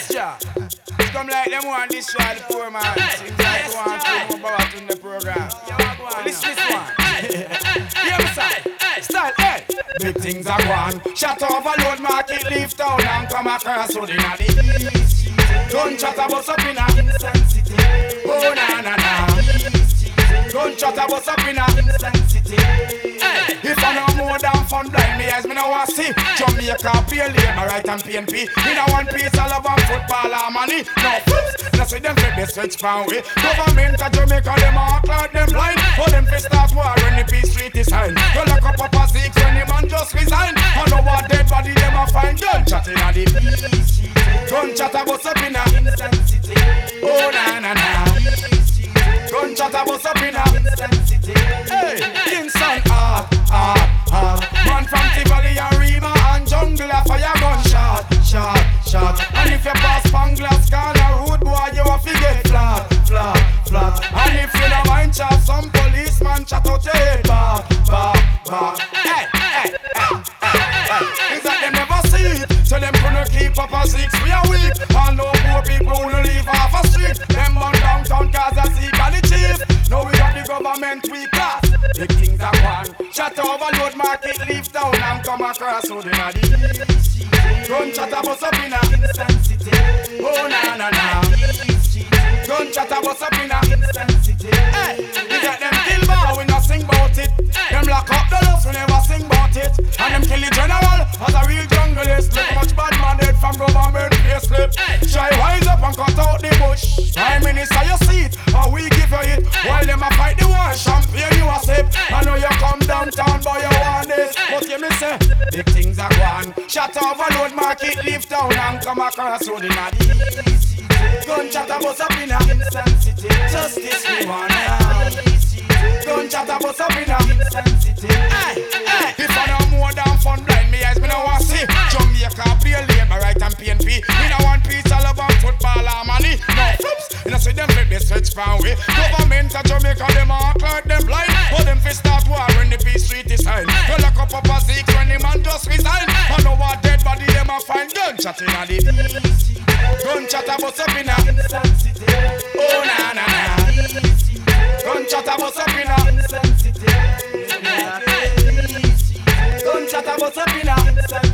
Extra. Come like them one destroy the poor man. Seems like you want to move about in the program. Listen this one. Hear me say, style, hey. Big things are gone. Shut overload market, leave town and come across so they not the east. Don't chat about up in a insensitive. Oh na na na. Don't chat about up in a insensitive. If I know more than fun blind me eyes, me no want see Jamaica pay labor right and PNP. Me no one piece of love and football or money. No fools, no see them take the switch from way. Government of Jamaica them act like them blind. For them to start war when the peace treaty is signed. You lock up a six when the man just resign. I know what dead body them a find. Don't chat in a the peace. Don't chat about up in a insensitive. Oh na na na. Don't chat about up in a insensitive. Hey, Kingston man from Tivoli and Rima and Jungle a fire gun shot. And if you pass Panglas corner road boy you a forget flat. And if you don't mind chat some policeman chat out your head bar. Hey. Is that them never see it? So them gonna keep up a six we are weak. And no poor people who live off a street. Them on downtown Gaza seek and the chief. Now we got the government we class. Big things are one. Shut overload market, leave town and come across so they not easy. Don't chat about up in a insensitive. Oh na na na. Don't chat about up in a insensitive. Hey, we got them kill bar, we not sing about it. Them lock up the love, we never sing about it. And them kill the general as a real junglist. Look much bad man dead from government payslip. Try wise up and cut out the bush. Prime Minister you see it, or we give you it. While them a fight the war, champagne you a sip. I know you come downtown but you want this. But you me say, big things are gone. Shut overload market, leave town and come across road in a easy. Don't chat about up in a insensitive. Justice we wanna. Don't chat about up in a insensitive. Hey. If I know more than fun blind me eyes, me no want see Jamaica play labor right and PNP. Me no want piece of love and football or money. No flips, you know see them flip the switch from way. Government of Jamaica them act like them blind. But them fi start war when the peace treaty is signed. You lock up a six when the man just resign. I know what dead body them a find. Gun chat in a the easy. Gun chat about up in a insensitive. Oh na na na. Gun chat about up in a insensitive. Gun chat about up in a insensitive.